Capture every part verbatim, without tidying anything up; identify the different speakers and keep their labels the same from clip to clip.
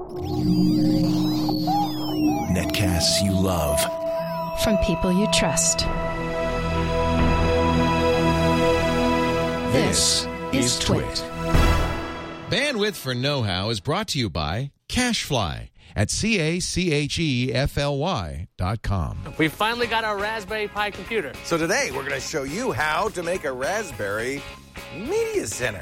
Speaker 1: Netcasts you love.
Speaker 2: From people you trust.
Speaker 1: This is Twit.
Speaker 3: Bandwidth for Know-How is brought to you by CacheFly at C A C H E F L Y dot com.
Speaker 4: We finally got our Raspberry Pi computer.
Speaker 5: So today we're going to show you how to make a Raspberry Media Center.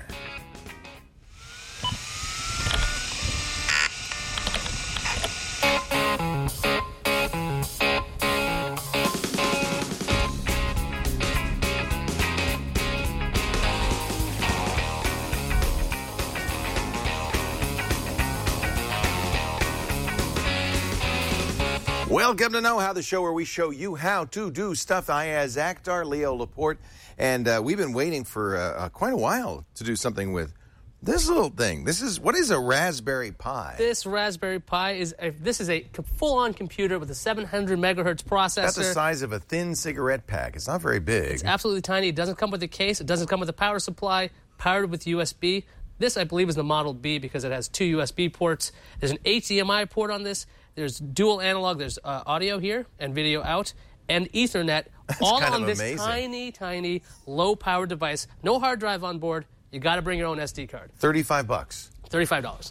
Speaker 5: Welcome to Know How, the show where we show you how to do stuff. I am Zach Dar, Leo Laporte, and uh, we've been waiting for uh, uh, quite a while to do something with this little thing. This is, what is a Raspberry Pi?
Speaker 4: This Raspberry Pi is a, this is a full-on computer with a seven hundred megahertz processor.
Speaker 5: That's the size of a thin cigarette pack. It's not very big.
Speaker 4: It's absolutely tiny. It doesn't come with a case. It doesn't come with a power supply, powered with U S B. This, I believe, is the Model B because it has two U S B ports. There's an H D M I port on this. There's dual analog. There's uh, audio here and video out, and Ethernet,
Speaker 5: That's
Speaker 4: all
Speaker 5: kind
Speaker 4: on
Speaker 5: of
Speaker 4: this
Speaker 5: amazing.
Speaker 4: tiny, tiny, low-powered device. No hard drive on board. You got to bring your own S D card.
Speaker 5: thirty-five bucks.
Speaker 4: thirty-five dollars.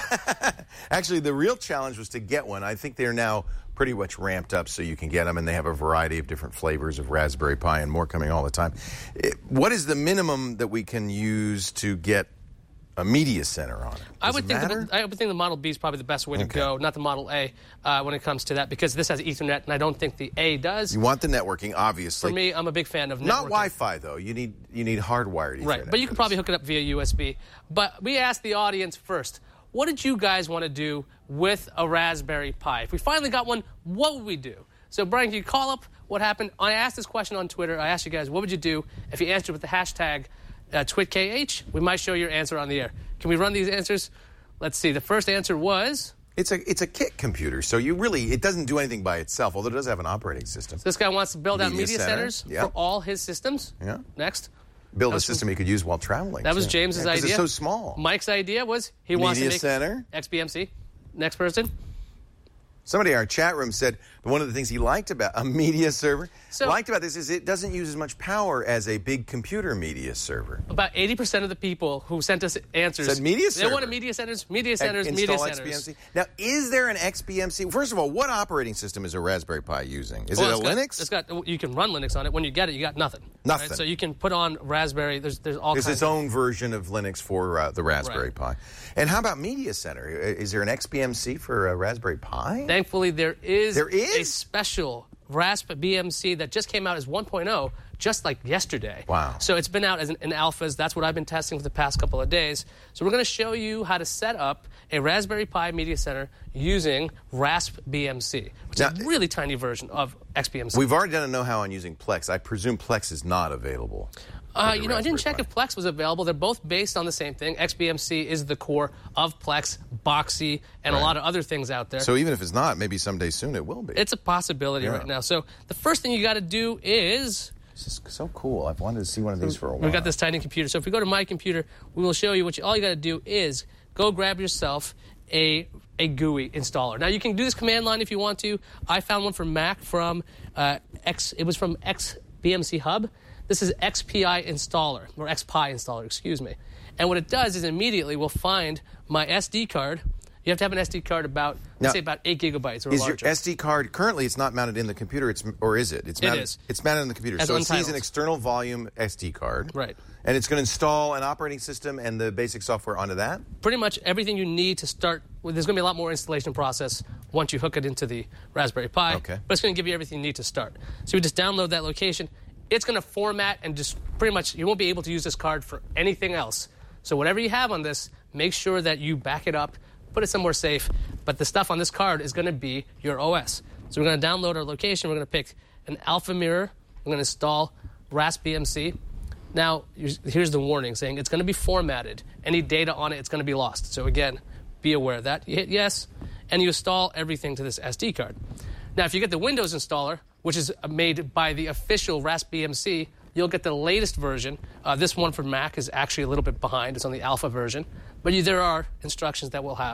Speaker 5: Actually, the real challenge was to get one. I think they're now pretty much ramped up so you can get them, and they have a variety of different flavors of Raspberry Pi and more coming all the time. It, what is the minimum that we can use to get a media center on it? Does
Speaker 4: I would
Speaker 5: it
Speaker 4: think
Speaker 5: matter?
Speaker 4: the, I would think the Model B is probably the best way to
Speaker 5: Okay.
Speaker 4: go, not the Model A, uh, when it comes to that, because this has Ethernet, and I don't think the A does.
Speaker 5: You want the networking, obviously.
Speaker 4: For me, I'm a big fan of networking.
Speaker 5: Not Wi-Fi, though. You need you need hardwired Ethernet.
Speaker 4: Right, but you
Speaker 5: for
Speaker 4: can
Speaker 5: this.
Speaker 4: probably hook it up via U S B. But we asked the audience first, what did you guys want to do with a Raspberry Pi? If we finally got one, what would we do? So, Brian, can you call up what happened? I asked this question on Twitter. I asked you guys, what would you do if you answered with the hashtag uh, TwitKH? We might show your answer on the air. Can we run these answers? Let's see. The first answer was...
Speaker 5: It's a it's a kit computer, so you really, it doesn't do anything by itself, although it does have an operating system.
Speaker 4: This guy wants to build out
Speaker 5: Media
Speaker 4: media
Speaker 5: center,
Speaker 4: centers
Speaker 5: yeah.
Speaker 4: for all his systems.
Speaker 5: Yeah.
Speaker 4: Next.
Speaker 5: Build a
Speaker 4: was
Speaker 5: system you could use while traveling.
Speaker 4: That was
Speaker 5: too.
Speaker 4: James's
Speaker 5: Yeah, 'cause
Speaker 4: idea.
Speaker 5: It's so small.
Speaker 4: Mike's idea was he wants to
Speaker 5: Media
Speaker 4: make
Speaker 5: center.
Speaker 4: X B M C. Next person.
Speaker 5: Somebody in our chat room said one of the things he liked about a media server,
Speaker 4: So-
Speaker 5: liked about this is it doesn't use as much power as a big computer media server.
Speaker 4: About eighty percent of the people who sent us answers
Speaker 5: Said media
Speaker 4: They wanted
Speaker 5: server.
Speaker 4: media centers, media centers,
Speaker 5: And
Speaker 4: media
Speaker 5: install
Speaker 4: centers.
Speaker 5: X B M C. Now, is there an X B M C? First of all, what operating system is a Raspberry Pi using? Is
Speaker 4: Well,
Speaker 5: it a
Speaker 4: it's got-
Speaker 5: Linux?
Speaker 4: It's got. You can run Linux on it. When you get it, you got nothing.
Speaker 5: Nothing.
Speaker 4: Right? So you can put on Raspberry. There's there's all
Speaker 5: It's
Speaker 4: kinds.
Speaker 5: its own version of Linux for uh, the Raspberry
Speaker 4: Right.
Speaker 5: Pi. And how about Media Center? Is there an X B M C for a Raspberry Pi?
Speaker 4: Thankfully, there is,
Speaker 5: There is?
Speaker 4: a special Raspberry B M C that just came out as one point oh just like yesterday.
Speaker 5: Wow.
Speaker 4: So it's been out as in, in alphas. That's what I've been testing for the past couple of days. So we're going to show you how to set up a Raspberry Pi Media Center using Rasp B M C, which
Speaker 5: Now-
Speaker 4: is a really tiny version of X B M C.
Speaker 5: We've already done a know-how on using Plex. I presume Plex is not available.
Speaker 4: Uh,
Speaker 5: for the
Speaker 4: you know, I didn't
Speaker 5: Raspberry
Speaker 4: check
Speaker 5: Pi.
Speaker 4: if Plex was available. They're both based on the same thing. X B M C is the core of Plex, Boxy, and
Speaker 5: Right.
Speaker 4: a lot of other things out there.
Speaker 5: So even if it's not, maybe someday soon it will be.
Speaker 4: It's a possibility
Speaker 5: Yeah.
Speaker 4: right now. So the first thing you got to do is...
Speaker 5: This is so cool. I've wanted to see one of these for a while.
Speaker 4: We've got this tiny computer. So if we go to my computer, we will show you what you, all you got to do is go grab yourself a a G U I installer. Now you can do this command line if you want to. I found one for Mac from uh, X. It was from X B M C Hub. This is X P I installer or X P I installer. Excuse me. And what it does is immediately we'll find my S D card. You have to have an S D card about, let's
Speaker 5: Now,
Speaker 4: say, about eight gigabytes or
Speaker 5: Is
Speaker 4: larger.
Speaker 5: your S D card currently? It's not mounted in the computer. It's or is it? It's
Speaker 4: It
Speaker 5: mounted,
Speaker 4: is.
Speaker 5: It's mounted in the computer.
Speaker 4: As
Speaker 5: so it sees
Speaker 4: untitled.
Speaker 5: an external volume S D card.
Speaker 4: Right.
Speaker 5: And it's going to install an operating system and the basic software onto that.
Speaker 4: Pretty much everything you need to start. Well, there's going to be a lot more installation process once you hook it into the Raspberry Pi.
Speaker 5: Okay.
Speaker 4: But it's going to give you everything you need to start. So you just download that location. It's going to format and just pretty much you won't be able to use this card for anything else. So whatever you have on this, make sure that you back it up, put it somewhere safe. But the stuff on this card is going to be your O S. So we're going to download our location. We're going to pick an Alpha Mirror. We're going to install Rasp B M C. Now, here's the warning saying it's going to be formatted. Any data on it, it's going to be lost. So again, be aware of that. You hit yes, and you install everything to this S D card. Now, if you get the Windows installer, which is made by the official Rasp B M C, you'll get the latest version. Uh, this one for Mac is actually a little bit behind. It's on the alpha version. But you, there are instructions that we'll have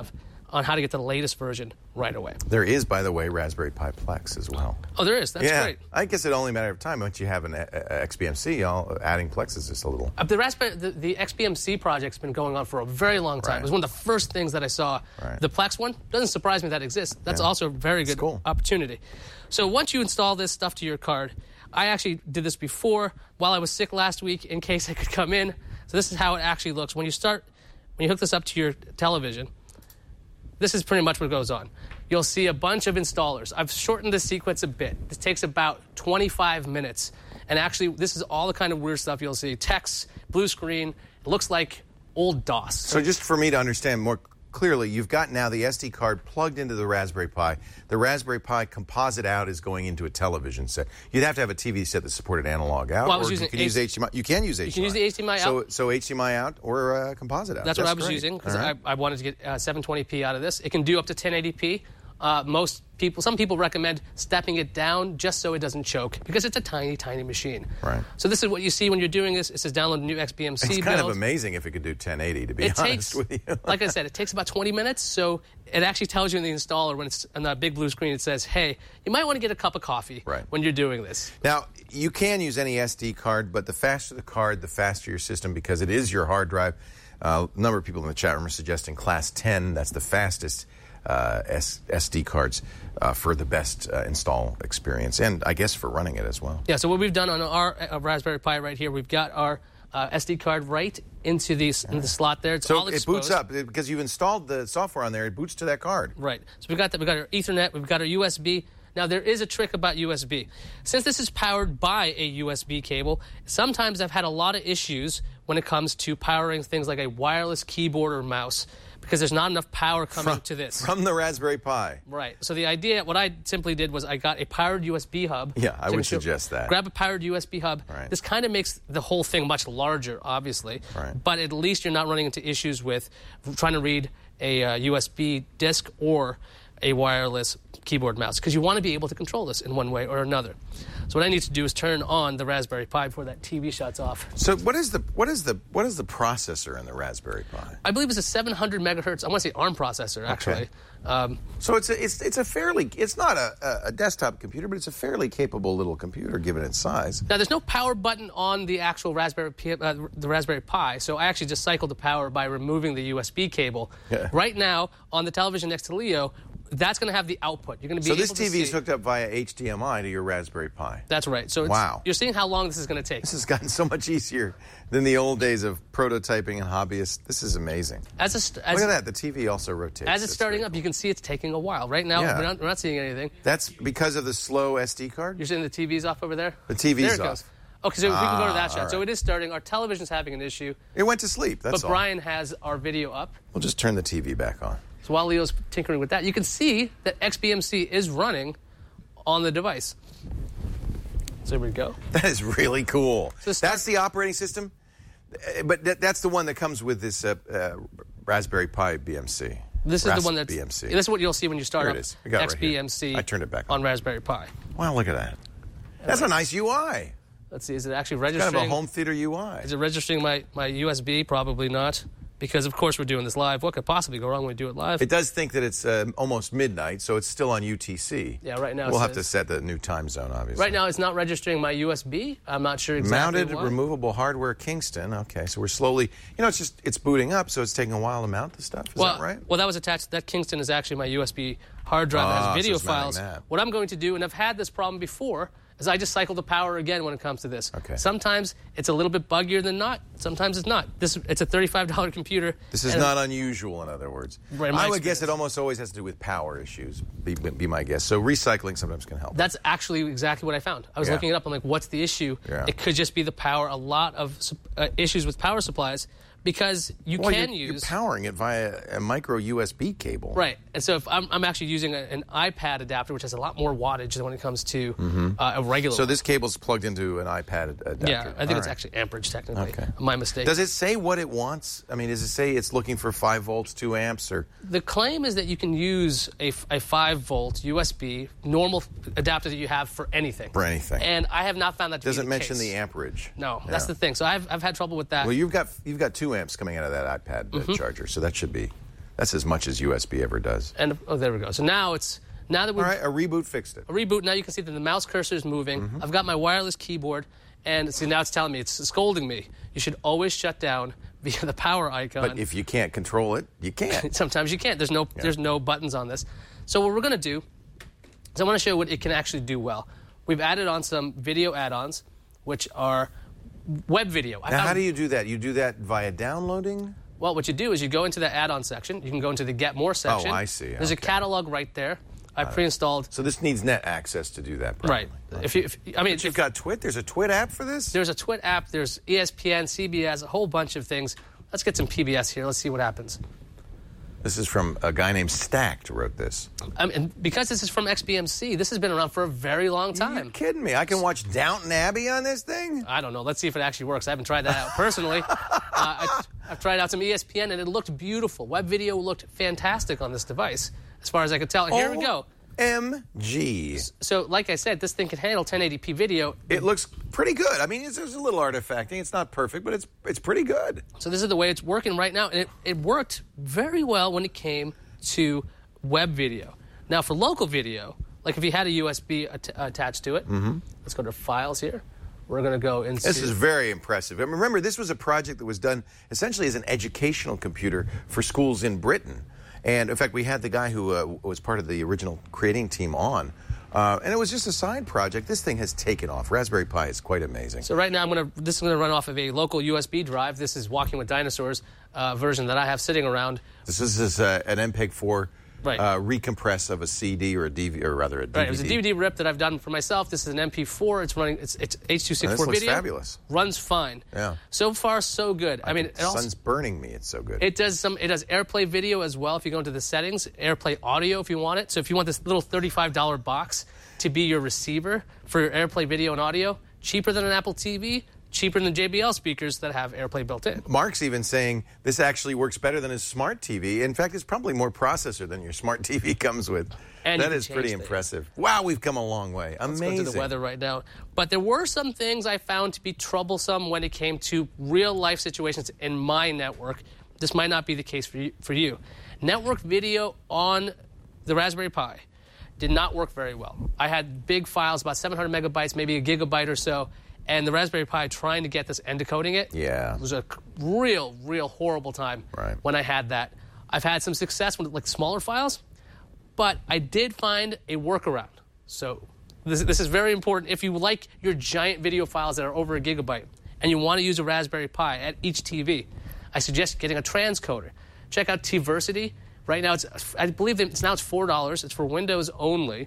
Speaker 4: on how to get the latest version right away.
Speaker 5: There is, by the way, Raspberry Pi Plex as well.
Speaker 4: Oh, there is. That's
Speaker 5: yeah.
Speaker 4: great.
Speaker 5: I guess it only matter of time once you have an uh, X B M C. All, adding Plex is just a little.
Speaker 4: Uh, the Raspberry, the, the X B M C project's been going on for a very long time.
Speaker 5: Right.
Speaker 4: It was one of the first things that I saw.
Speaker 5: Right.
Speaker 4: The Plex one doesn't surprise me that exists. That's
Speaker 5: Yeah.
Speaker 4: also a very good
Speaker 5: cool.
Speaker 4: opportunity. So once you install this stuff to your card, I actually did this before while I was sick last week in case I could come in. So this is how it actually looks when you start. When you hook this up to your television. This is pretty much what goes on. You'll see a bunch of installers. I've shortened this sequence a bit. This takes about twenty-five minutes. And actually, this is all the kind of weird stuff you'll see. Text, blue screen. It looks like old DOS.
Speaker 5: So just for me to understand more clearly, you've got now the S D card plugged into the Raspberry Pi. The Raspberry Pi composite out is going into a television set. You'd have to have a T V set that supported analog out.
Speaker 4: Well, I was
Speaker 5: or
Speaker 4: using
Speaker 5: you can
Speaker 4: H-
Speaker 5: use H D M I. You can use H D M I.
Speaker 4: You can use the H D M I
Speaker 5: so,
Speaker 4: out.
Speaker 5: So H D M I out or uh, composite out.
Speaker 4: That's, what I was
Speaker 5: great.
Speaker 4: using because
Speaker 5: All right.
Speaker 4: I, I wanted to get uh, seven twenty p out of this. It can do up to ten eighty p. Uh, most people, some people recommend stepping it down just so it doesn't choke because it's a tiny, tiny machine.
Speaker 5: Right.
Speaker 4: So this is what you see when you're doing this. It says download a new X B M C
Speaker 5: It's
Speaker 4: build.
Speaker 5: kind of amazing if it could do ten eighty, to be
Speaker 4: It
Speaker 5: honest
Speaker 4: takes,
Speaker 5: with you.
Speaker 4: like I said, it takes about twenty minutes. So it actually tells you in the installer when it's on that big blue screen, it says, hey, you might want to get a cup of coffee
Speaker 5: Right.
Speaker 4: when you're doing this.
Speaker 5: Now, you can use any S D card, but the faster the card, the faster your system because it is your hard drive. Uh, a number of people in the chat room are suggesting class ten. That's the fastest uh, S- SD cards uh, for the best uh, install experience, and I guess for running it as well.
Speaker 4: Yeah, so what we've done on our uh, Raspberry Pi right here, we've got our uh, S D card right into the, in the slot there. It's
Speaker 5: So
Speaker 4: all
Speaker 5: it
Speaker 4: exposed.
Speaker 5: boots up because you've installed the software on there. It boots to that card.
Speaker 4: Right. So we've got that. We've got our Ethernet. We've got our U S B. Now, there is a trick about U S B. Since this is powered by a U S B cable, sometimes I've had a lot of issues when it comes to powering things like a wireless keyboard or mouse because there's not enough power coming
Speaker 5: From,
Speaker 4: to this.
Speaker 5: from the Raspberry Pi.
Speaker 4: Right. So the idea, what I simply did was I got a powered U S B hub.
Speaker 5: Yeah, I
Speaker 4: So you
Speaker 5: would
Speaker 4: can show-
Speaker 5: suggest that.
Speaker 4: Grab a powered U S B hub.
Speaker 5: Right.
Speaker 4: This kind of makes the whole thing much larger, obviously.
Speaker 5: Right.
Speaker 4: But at least you're not running into issues with trying to read a uh, U S B disk or a wireless keyboard mouse because you want to be able to control this in one way or another. So what I need to do is turn on the Raspberry Pi before that T V shuts off.
Speaker 5: So what is the what is the what is the processor in the Raspberry Pi?
Speaker 4: I believe it's a seven hundred megahertz. I want to say ARM processor actually.
Speaker 5: Okay.
Speaker 4: Um,
Speaker 5: So it's a, it's it's a fairly it's not a, a, a desktop computer, but it's a fairly capable little computer given its size.
Speaker 4: Now, there's no power button on the actual Raspberry Pi, uh, the Raspberry Pi, so I actually just cycled the power by removing the U S B cable.
Speaker 5: Yeah.
Speaker 4: Right now, on the television next to Leo, that's going to have the output. You're going to be
Speaker 5: So
Speaker 4: able
Speaker 5: this
Speaker 4: to
Speaker 5: T V
Speaker 4: see.
Speaker 5: is hooked up via H D M I to your Raspberry Pi.
Speaker 4: That's right. So it's,
Speaker 5: Wow.
Speaker 4: you're seeing how long this is going to take.
Speaker 5: This has gotten so much easier than the old days of prototyping and hobbyists. This is amazing.
Speaker 4: As, a, st- as,
Speaker 5: Look at that. The T V also rotates.
Speaker 4: as it's
Speaker 5: That's
Speaker 4: starting
Speaker 5: very
Speaker 4: up,
Speaker 5: cool.
Speaker 4: you can see it's taking a while. Right now,
Speaker 5: Yeah.
Speaker 4: we're, not, we're not seeing anything.
Speaker 5: That's because of the slow S D card?
Speaker 4: You're seeing the T V's off over there?
Speaker 5: The T V's
Speaker 4: there it
Speaker 5: off.
Speaker 4: goes. Okay, so we can go to
Speaker 5: Ah,
Speaker 4: that shot.
Speaker 5: all
Speaker 4: So
Speaker 5: right.
Speaker 4: it is starting. Our television's having an issue,
Speaker 5: It went to sleep. That's
Speaker 4: but
Speaker 5: all.
Speaker 4: Brian has our video up.
Speaker 5: We'll just turn the T V back on.
Speaker 4: So while Leo's tinkering with that, you can see that X B M C is running on the device. So there we go.
Speaker 5: That is really cool.
Speaker 4: So start-
Speaker 5: That's the operating system? Uh, But that, that's the one that comes with this uh, uh, Raspberry Pi B M C.
Speaker 4: This is
Speaker 5: Rasp
Speaker 4: the one that's.
Speaker 5: B M C.
Speaker 4: This is what you'll see when you start
Speaker 5: There it
Speaker 4: up
Speaker 5: is. We got it right
Speaker 4: X B M C
Speaker 5: here. I turned it back
Speaker 4: on
Speaker 5: on.
Speaker 4: Raspberry Pi.
Speaker 5: Wow, look at that. That's a nice U I.
Speaker 4: Let's see, is it actually
Speaker 5: Kind
Speaker 4: registering?
Speaker 5: of a home theater U I.
Speaker 4: Is it registering my, my U S B? Probably not. Because, of course, we're doing this live. What could possibly go wrong when we do it live?
Speaker 5: It does think that it's uh, almost midnight, so it's still on U T C.
Speaker 4: Yeah, right now it
Speaker 5: We'll have to
Speaker 4: says-
Speaker 5: set the new time zone, obviously.
Speaker 4: Right now, it's not registering my U S B. I'm not sure exactly
Speaker 5: Mounted
Speaker 4: why.
Speaker 5: removable hardware Kingston. Okay, so we're slowly, you know, it's just, it's booting up, so it's taking a while to mount the stuff. Is
Speaker 4: well,
Speaker 5: that right?
Speaker 4: Well, that was attached. That Kingston is actually my U S B hard drive that
Speaker 5: Ah,
Speaker 4: has video
Speaker 5: so it's mounting
Speaker 4: files.
Speaker 5: that.
Speaker 4: What I'm going to do, and I've had this problem before, is I just cycle the power again when it comes to this.
Speaker 5: Okay.
Speaker 4: Sometimes it's a little bit buggier than not. Sometimes it's not. This It's a thirty-five dollars computer.
Speaker 5: This is
Speaker 4: and-
Speaker 5: not unusual, in other words.
Speaker 4: Right, in my
Speaker 5: I would guess
Speaker 4: experience.
Speaker 5: it almost always has to do with power issues, be, be my guess. So recycling sometimes can help.
Speaker 4: That's actually exactly what I found. I was
Speaker 5: Yeah.
Speaker 4: looking it up. I'm like, what's the issue?
Speaker 5: Yeah.
Speaker 4: It could just be the power. A lot of uh, issues with power supplies because you
Speaker 5: well,
Speaker 4: can
Speaker 5: you're,
Speaker 4: use.
Speaker 5: you're powering it via a micro U S B cable.
Speaker 4: Right. And so if I'm, I'm actually using a, an iPad adapter, which has a lot more wattage than when it comes to uh, a regular
Speaker 5: So
Speaker 4: one.
Speaker 5: this cable's plugged into an iPad adapter.
Speaker 4: Yeah, I think
Speaker 5: All
Speaker 4: it's
Speaker 5: right.
Speaker 4: actually amperage technically.
Speaker 5: Okay.
Speaker 4: My mistake.
Speaker 5: Does it say what it wants? I mean, does it say it's looking for five volts, two amps, or
Speaker 4: The claim is that you can use a, f- a five volt U S B normal adapter that you have for anything.
Speaker 5: For anything.
Speaker 4: And I have not found that to
Speaker 5: doesn't
Speaker 4: be the
Speaker 5: mention
Speaker 4: case.
Speaker 5: the amperage?
Speaker 4: No,
Speaker 5: Yeah.
Speaker 4: that's the thing. So I've, I've had trouble with that.
Speaker 5: Well, you've got you've got two amps coming out of that iPad uh,
Speaker 4: Mm-hmm.
Speaker 5: charger, so that should be That's as much as U S B ever does.
Speaker 4: And oh, there we go. So now it's now that we've
Speaker 5: All right, a reboot fixed it.
Speaker 4: a reboot. Now you can see that the mouse cursor is moving.
Speaker 5: Mm-hmm.
Speaker 4: I've got my wireless keyboard, and see now it's telling me, it's scolding me. You should always shut down via the power icon.
Speaker 5: But if you can't control it, you can't.
Speaker 4: Sometimes you can't. There's no
Speaker 5: Yeah.
Speaker 4: there's no buttons on this. So what we're going to do is I want to show you what it can actually do well. We've added on some video add-ons, which are web video. I
Speaker 5: Now,
Speaker 4: found-
Speaker 5: how do you do that? You do that via downloading?
Speaker 4: Well, what you do is you go into the add-on section. You can go into the Get More section.
Speaker 5: Oh, I see.
Speaker 4: There's a
Speaker 5: Okay.
Speaker 4: catalog right there. I pre-installed.
Speaker 5: So this needs net access to do that,
Speaker 4: Right.
Speaker 5: probably.
Speaker 4: If you, if, I mean,
Speaker 5: But you've
Speaker 4: if-
Speaker 5: got Twit? There's a Twit app for this?
Speaker 4: there's a Twit app. There's E S P N, C B S, a whole bunch of things. Let's get some P B S here. Let's see what happens.
Speaker 5: This is from a guy named Stacked wrote this.
Speaker 4: I mean, because this is from X B M C, this has been around for a very long
Speaker 5: You're
Speaker 4: time.
Speaker 5: kidding me. I can watch Downton Abbey on this thing?
Speaker 4: I don't know. Let's see if it actually works. I haven't tried that out personally. uh, I, I've tried out some E S P N, and it looked beautiful. Web video looked fantastic on this device, as far as I could tell. Here we go.
Speaker 5: O M G.
Speaker 4: So, like I said, this thing can handle ten eighty p video.
Speaker 5: It looks pretty good. I mean, it's, there's a little artifacting. It's not perfect, but it's it's pretty good.
Speaker 4: So this is the way it's working right now, and it, it worked very well when it came to web video. Now, for local video, like if you had a U S B at- attached to it, mm-hmm. let's go to Files here. We're going to go into...
Speaker 5: This is very impressive. And remember, this was a project that was done essentially as an educational computer for schools in Britain. And, in fact, we had the guy who uh, was part of the original creating team on. Uh, and it was just a side project. This thing has taken off. Raspberry Pi is quite amazing.
Speaker 4: So right now, I'm going to. This is going to run off of a local U S B drive. This is Walking with Dinosaurs uh, version that I have sitting around.
Speaker 5: This is, this is uh, an M P E G four
Speaker 4: Right.
Speaker 5: uh, recompress of a C D or a D V D, or rather a D V D.
Speaker 4: Right, it was a D V D rip that I've done for myself. This is an M P four. It's running. It's it's H two sixty-four
Speaker 5: Oh, this looks
Speaker 4: video.
Speaker 5: fabulous.
Speaker 4: Runs fine.
Speaker 5: Yeah.
Speaker 4: So far, so good. I mean,
Speaker 5: The
Speaker 4: it also,
Speaker 5: sun's burning me. It's so good.
Speaker 4: It does some. It does AirPlay video as well. If you go into the settings, AirPlay audio if you want it. So if you want this little thirty-five dollar box to be your receiver for your AirPlay video and audio, cheaper than an Apple T V, cheaper than J B L speakers that have AirPlay built in.
Speaker 5: Mark's even saying this actually works better than his smart T V. In fact, it's probably more processor than your smart T V comes with.
Speaker 4: And you
Speaker 5: that
Speaker 4: can
Speaker 5: is
Speaker 4: change
Speaker 5: pretty
Speaker 4: things.
Speaker 5: impressive. Wow, we've come a long way. Amazing.
Speaker 4: Let's go to the weather right now. But there were some things I found to be troublesome when it came to real life situations in my network. This might not be the case for you. For you. Network video on the Raspberry Pi did not work very well. I had big files, about seven hundred megabytes, maybe a gigabyte or so, and the Raspberry Pi trying to get this and decoding it
Speaker 5: Yeah.
Speaker 4: was a real, real horrible time
Speaker 5: Right.
Speaker 4: when I had that. I've had some success with like smaller files, but I did find a workaround. So this, this is very important. If you like your giant video files that are over a gigabyte and you want to use a Raspberry Pi at each T V, I suggest getting a transcoder. Check out Tversity. Right now, it's I believe that it's now it's four dollars. It's for Windows only.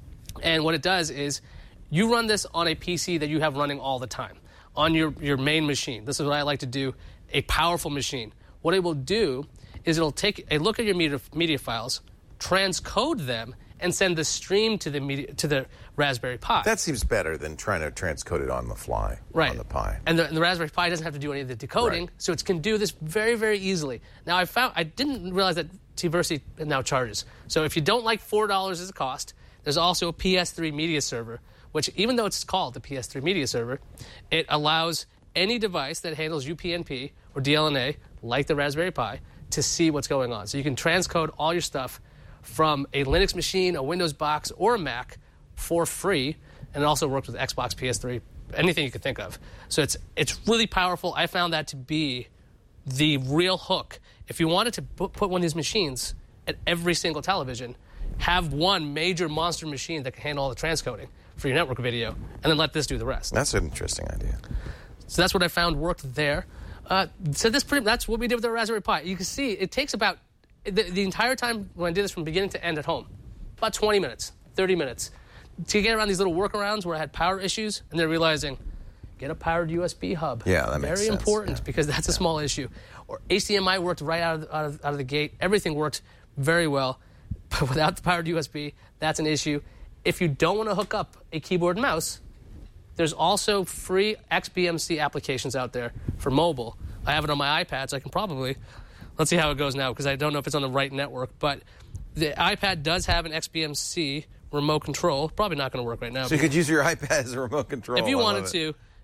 Speaker 4: And what it does is you run this on a P C that you have running all the time, on your, your main machine. This is what I like to do, a powerful machine. What it will do is it'll take a look at your media, media files, transcode them, and send the stream to the media, to the Raspberry Pi.
Speaker 5: That seems better than trying to transcode it on the fly,
Speaker 4: right.
Speaker 5: on the Pi.
Speaker 4: And the, and the Raspberry Pi doesn't have to do any of the decoding,
Speaker 5: Right.
Speaker 4: so it can do this very, very easily. Now, I found I didn't realize that Tversity now charges. So if you don't like four dollars as a cost, there's also a P S three media server, which even though it's called the P S three media server, it allows any device that handles U P n P or D L N A, like the Raspberry Pi, to see what's going on. So you can transcode all your stuff from a Linux machine, a Windows box, or a Mac for free, and it also works with Xbox, P S three, anything you could think of. So it's it's really powerful. I found that to be the real hook. If you wanted to put put one of these machines at every single television, have one major monster machine that can handle all the transcoding for your network video, and then let this do the rest.
Speaker 5: That's an interesting idea.
Speaker 4: So that's what I found worked there. Uh, so this pretty, that's what we did with the Raspberry Pi. You can see it takes about, the, the entire time when I did this from beginning to end at home, about twenty minutes, thirty minutes, to get around these little workarounds where I had power issues, and they're realizing, get a powered U S B hub.
Speaker 5: Yeah, that makes
Speaker 4: Very
Speaker 5: sense,
Speaker 4: important
Speaker 5: yeah.
Speaker 4: because that's a small issue. Or H D M I worked right out of, out of, out of the gate. Everything worked very well. But without the powered U S B, that's an issue. If you don't want to hook up a keyboard and mouse, there's also free X B M C applications out there for mobile. I have it on my iPad, so I can probably... Let's see how it goes now, because I don't know if it's on the right network. But the iPad does have an X B M C remote control. Probably not going to work right now.
Speaker 5: So you could use your iPad as a remote control.
Speaker 4: If you
Speaker 5: I
Speaker 4: wanted
Speaker 5: love it.
Speaker 4: to,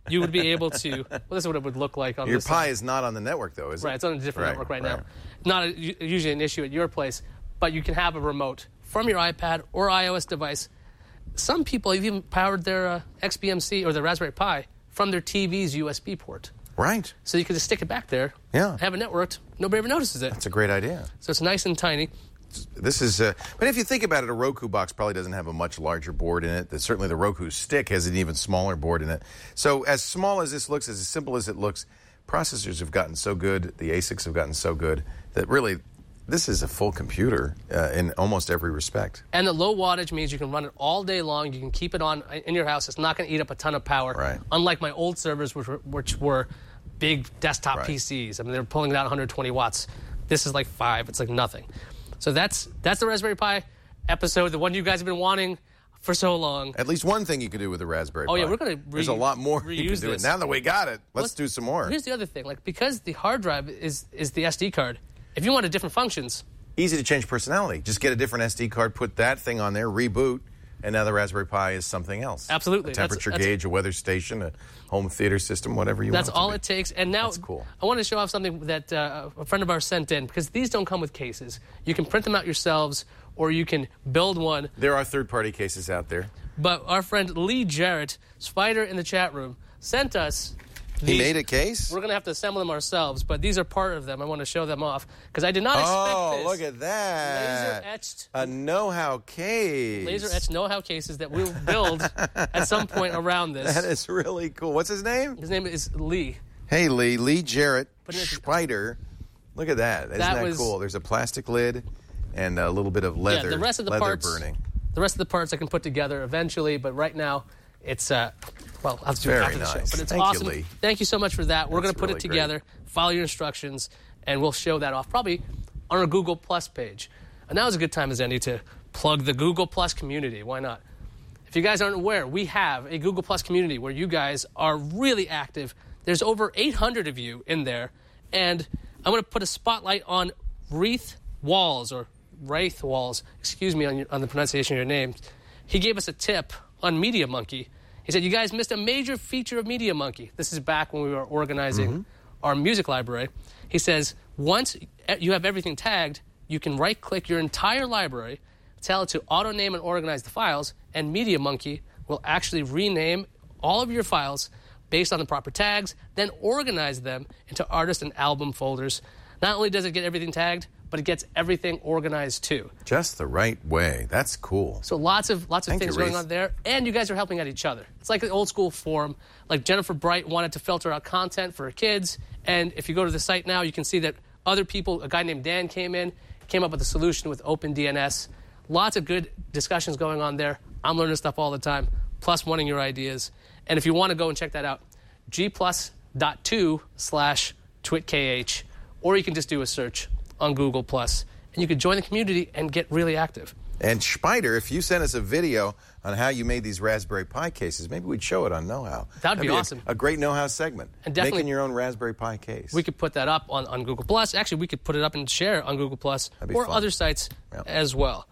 Speaker 4: you would be able to. Well, this is what it would look like on
Speaker 5: Your
Speaker 4: this
Speaker 5: Pi
Speaker 4: side.
Speaker 5: is not on the network, though, is it?
Speaker 4: Right, it's on a different
Speaker 5: Right,
Speaker 4: network right,
Speaker 5: right.
Speaker 4: now. Not a, usually an issue at your place, but you can have a remote from your iPad or iOS device. Some people have even powered their uh, X B M C or their Raspberry Pi from their T V's U S B port.
Speaker 5: Right.
Speaker 4: So you can just stick it back there,
Speaker 5: Yeah.
Speaker 4: have it networked, nobody ever notices it.
Speaker 5: That's a great idea.
Speaker 4: So it's nice and tiny.
Speaker 5: This is, uh, but if you think about it, a Roku box probably doesn't have a much larger board in it. Certainly the Roku Stick has an even smaller board in it. So as small as this looks, as simple as it looks, processors have gotten so good, the A SICs have gotten so good, that really this is a full computer uh, in almost every respect.
Speaker 4: And the low wattage means you can run it all day long. You can keep it on in your house. It's not going to eat up a ton of power.
Speaker 5: Right.
Speaker 4: Unlike my old servers, which were, which were big desktop
Speaker 5: Right.
Speaker 4: P Cs. I mean, they were pulling out one hundred twenty watts. This is like five. It's like nothing. So that's that's the Raspberry Pi episode, the one you guys have been wanting for so long.
Speaker 5: At least one thing you can do with the Raspberry
Speaker 4: Oh,
Speaker 5: Pi.
Speaker 4: yeah, we're gonna re-
Speaker 5: There's a lot more you can
Speaker 4: reuse
Speaker 5: do.
Speaker 4: this.
Speaker 5: Now that we got it, let's
Speaker 4: Let's-
Speaker 5: do some more.
Speaker 4: Here's the other thing. Like, because the hard drive is, is the S D card, if you wanted different functions,
Speaker 5: Easy to change personality. Just get a different S D card, put that thing on there, reboot, and now the Raspberry Pi is something else.
Speaker 4: Absolutely.
Speaker 5: A
Speaker 4: That's-
Speaker 5: temperature
Speaker 4: that's-
Speaker 5: gauge, a weather station, a home theater system, whatever you
Speaker 4: that's
Speaker 5: want it to
Speaker 4: all
Speaker 5: be.
Speaker 4: it takes. And now
Speaker 5: That's cool.
Speaker 4: I want to show off something that uh, a friend of ours sent in, because these don't come with cases. You can print them out yourselves, or you can build one.
Speaker 5: There are third-party cases out there.
Speaker 4: But our friend Lee Jarrett, Spider in the chat room, sent us
Speaker 5: He
Speaker 4: these.
Speaker 5: made a case?
Speaker 4: We're going to have to assemble them ourselves, but these are part of them. I want to show them off, because I did not expect
Speaker 5: Oh,
Speaker 4: this.
Speaker 5: look at that.
Speaker 4: Laser-etched.
Speaker 5: A know-how case.
Speaker 4: Laser etched know-how cases that we'll build at some point around this.
Speaker 5: That is really cool. What's his name?
Speaker 4: His name is Lee.
Speaker 5: Hey, Lee. Lee Jarrett,
Speaker 4: But here's-
Speaker 5: Spider. Look at that. Isn't
Speaker 4: That
Speaker 5: that,
Speaker 4: was-
Speaker 5: cool? There's a plastic lid and a little bit of leather.
Speaker 4: Yeah, the rest of the
Speaker 5: leather
Speaker 4: parts,
Speaker 5: burning.
Speaker 4: the rest of the parts I can put together eventually, but right now it's uh, well, I'll have to do it
Speaker 5: Very
Speaker 4: after the show.
Speaker 5: nice.
Speaker 4: But it's
Speaker 5: Thank you,
Speaker 4: awesome.
Speaker 5: Lee.
Speaker 4: Thank you so much for that. We're going
Speaker 5: That's
Speaker 4: to put
Speaker 5: really
Speaker 4: it together, follow your instructions, and we'll show that off probably on our Google Plus page. And now is a good time as any to plug the Google Plus community. Why not? If you guys aren't aware, we have a Google Plus community where you guys are really active. There's over eight hundred of you in there, and I'm going to put a spotlight on Wreath Walls, or Wraith Walls, excuse me on, your, on the pronunciation of your name. He gave us a tip on Media Monkey. He said, you guys missed a major feature of Media Monkey. This is back when we were organizing
Speaker 5: Mm-hmm.
Speaker 4: our music library. He says, once you have everything tagged, you can right-click your entire library, tell it to auto-name and organize the files, and Media Monkey will actually rename all of your files based on the proper tags, then organize them into artist and album folders. Not only does it get everything tagged, but it gets everything organized too.
Speaker 5: Just the right way. That's cool.
Speaker 4: So lots of lots of
Speaker 5: Thank
Speaker 4: things
Speaker 5: you,
Speaker 4: going
Speaker 5: Reese.
Speaker 4: on there, and you guys are helping out each other. It's like an old school forum. Like Jennifer Bright wanted to filter out content for her kids, and if you go to the site now, you can see that other people, a guy named Dan came in, came up with a solution with OpenDNS. Lots of good discussions going on there. I'm learning stuff all the time, plus wanting your ideas. And if you want to go and check that out, g plus dot two slash twitkh, or you can just do a search on Google Plus, and you can join the community and get really active.
Speaker 5: And Spider, if you sent us a video on how you made these Raspberry Pi cases, maybe we'd show it on Know How.
Speaker 4: That'd be
Speaker 5: a-
Speaker 4: awesome.
Speaker 5: A, great Know How segment.
Speaker 4: And definitely-
Speaker 5: Making your own Raspberry Pi case.
Speaker 4: We could put that up on, on Google Plus. Actually, we could put it up and share on Google Plus
Speaker 5: That'd be
Speaker 4: or
Speaker 5: fun.
Speaker 4: other sites
Speaker 5: Yep.
Speaker 4: as well.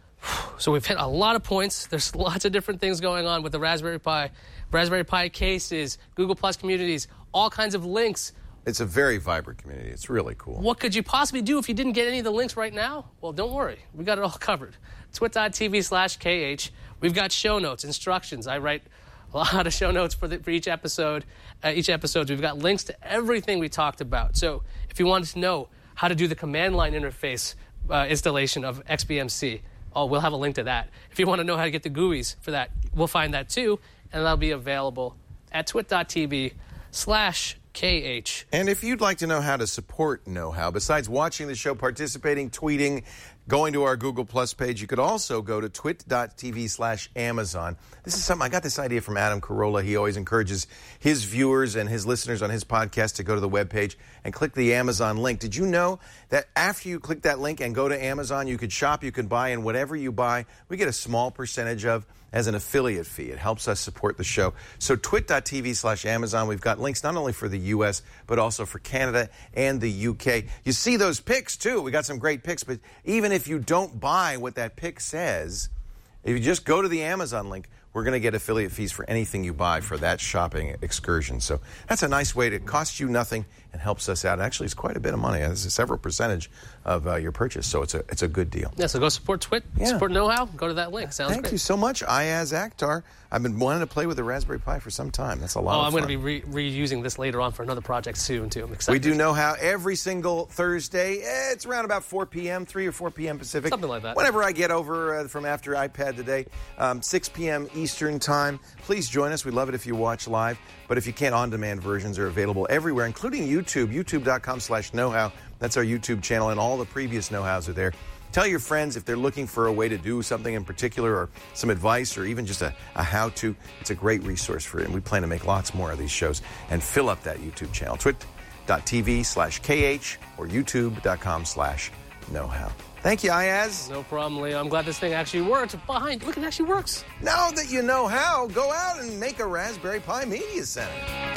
Speaker 4: So we've hit a lot of points. There's lots of different things going on with the Raspberry Pi, Raspberry Pi cases, Google Plus communities, all kinds of links.
Speaker 5: It's a very vibrant community. It's really cool.
Speaker 4: What could you possibly do if you didn't get any of the links right now? Well, don't worry. We got it all covered. twit.tv slash KH. We've got show notes, instructions. I write a lot of show notes for, the, for each episode. Uh, each episode, we've got links to everything we talked about. So if you wanted to know how to do the command line interface uh, installation of X B M C, oh, we'll have a link to that. If you want to know how to get the G U Is for that, we'll find that too, and that'll be available at twit.tv slash KH.
Speaker 5: And if you'd like to know how to support Know How, besides watching the show, participating, tweeting, going to our Google Plus page, you could also go to twit.tv slash Amazon. This is something, I got this idea from Adam Carolla. He always encourages his viewers and his listeners on his podcast to go to the webpage and click the Amazon link. Did you know that after you click that link and go to Amazon, you could shop, you can buy, and whatever you buy, we get a small percentage of as an affiliate fee. It helps us support the show. So twit.tv slash Amazon. We've got links not only for the U S, but also for Canada and the U K. You see those picks, too. We got some great picks. But even if you don't buy what that pick says, if you just go to the Amazon link, we're we're going to get affiliate fees for anything you buy for that shopping excursion. So that's a nice way to cost you nothing and helps us out. Actually, it's quite a bit of money. It's a several percentage of uh, your purchase, so it's a it's a good deal.
Speaker 4: Yeah, so go support Twit,
Speaker 5: Yeah.
Speaker 4: support Know-How, go to that link. Sounds
Speaker 5: Thank
Speaker 4: great.
Speaker 5: you so much, Ayaz Akhtar. I've been wanting to play with the Raspberry Pi for some time. That's a lot
Speaker 4: Oh,
Speaker 5: of
Speaker 4: I'm
Speaker 5: fun.
Speaker 4: going to be re- reusing this later on for another project soon, too. I'm excited.
Speaker 5: We do Know How every single Thursday. Eh, It's around about four p.m., three or four p.m. Pacific.
Speaker 4: Something like that.
Speaker 5: Whenever I get over uh, from after iPad today, um, six p.m. Eastern Time. Please join us. We'd love it if you watch live. But if you can't, on-demand versions are available everywhere, including YouTube, youtube.com slash knowhow. That's our YouTube channel, and all the previous Know-Hows are there. Tell your friends if they're looking for a way to do something in particular or some advice or even just a, a how-to. It's a great resource for it, and we plan to make lots more of these shows and fill up that YouTube channel. Twit.tv slash KH or youtube.com slash knowhow. Thank you, Ayaz.
Speaker 4: No problem, Leo. I'm glad this thing actually works. Behind, look, it actually works.
Speaker 5: Now that you know how, go out and make a Raspberry Pi Media Center.